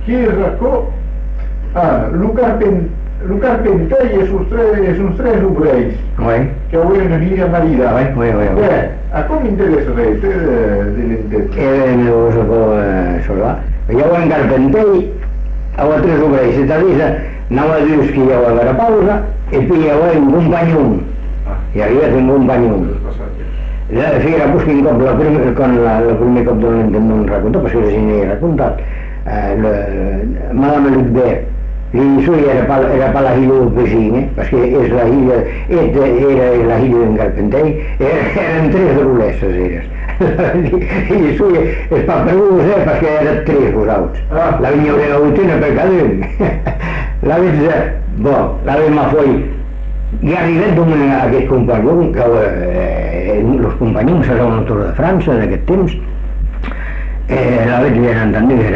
Chi racconta? Ah, Lu Carpenter e sus tres obreis Oui, que avui una amiga marida. oui. A com interessa de l'entès? Lo sapo sola. Jo en Carpentell, a tres obreis, i t'avisa, anava a dir que jo a la pausa, i pilla un companyón. I arriba tengo un companyón. Sí, era busquin cop, el primer cop no em raccontò, perquè si n'he raccontat. Madame Lucbert, i suoi era per la figlia del vicino, perquè és la figlia, era la figlia d'en Carpentell, eren tres rulesses, eres. I suoi és per vos, perquè eren tres vosaltres. La vinya una vuitena per cada un. La vez, bon, la vez ma foi, i arribat a aquest companyó, que els companys eren el Tour de França d'aquest temps, la veig ben entendre que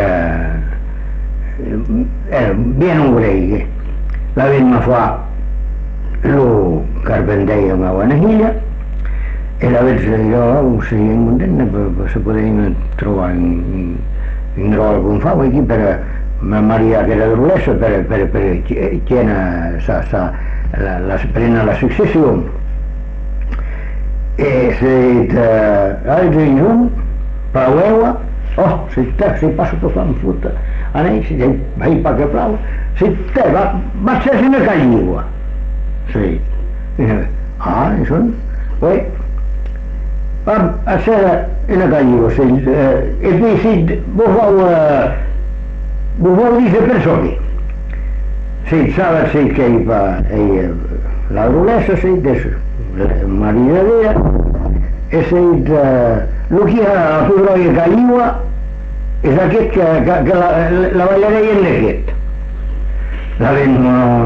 era bien obrer. La veig me fa lo Carpentell amb la guanajilla, i la veig jo, o sigui, contenta, per se podien trobar en algun fau aquí per Maria que era d'Olesa, per prendre la successió. E se altri giorni, ploveva, si passa tot en fusta, si vai pa che plou, si te va ser una caigua. Sí. Insomma, poi a ser una caigua, e poi si vos dice persone. Si sabe si que la rulesa si marinadera e si lo que a tu droga caigua és aquest que la ballarei en aquest. La ven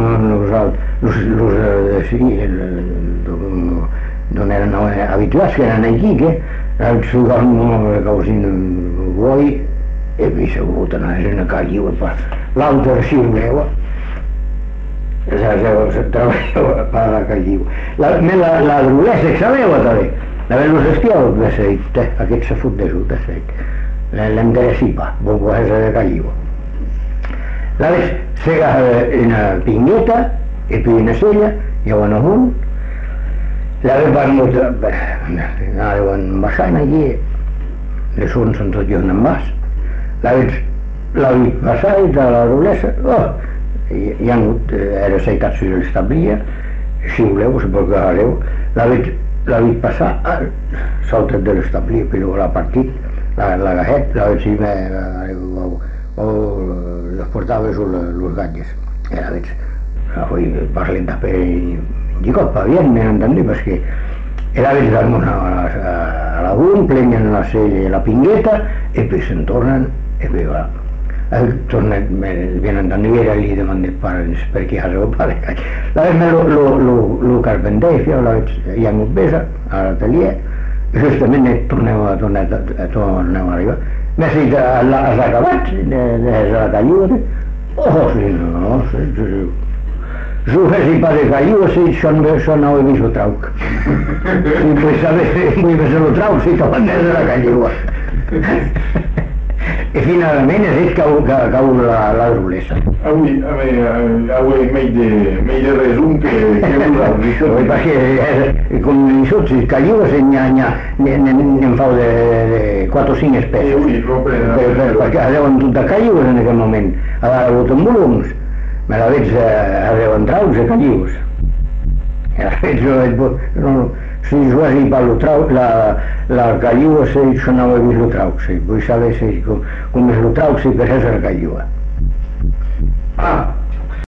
d'on eren habituats, que eren aquí, que el sugar causin voi e poi segur que no és una caigua per l'altra ciurleva. Treballava per la caigua. La drulesa que sabeu també, la ven los estiaus, aquest se fot de sud, l'interessipa, bon cosa de caigua. La ves sega una pingueta e poi una sella, i van amunt, la ves van baixant allí, les uns són tot just en bas, la vis passat de la rulesa, hi ha hagut, era aceitat si l'establia, si voleu, si pot agarreu, la vis passar, saltat de l'establia, però l'ha partit, l'agajet, la vis si les portava los galles, i la vis, parlen per llicot pa bien, m'entendí, perquè la vis a la un, plenyen la sella i la pingueta, e poi se'n tornen, e poi va. Tornen, ben entendí, era lì demandat per chi ha seu pare. La ves lo Carpentell, la ves hi ha hagut besa, a l'atelier, i justament torneu a arribar. M'ha dit, has acabat de la caigua? Sí, no, si fes pa de caigua, si això no ho he vist el trauc. Si vull veure el trauc, si t'ho van de la caigua. I finalment és cau la drulesa. Avui m'he de resum que vosaltres. Perquè, com això, si caigues n'en fau de 4 o 5 espècies. Perquè arreuen tot de caigues en aquell moment. Ha hagut en volums. Me la veig arreuen traucs de caigues. Si jo has dit la caigua, això no ho he vist el trauc, vull saber com és el trauc, si per això és la caigua.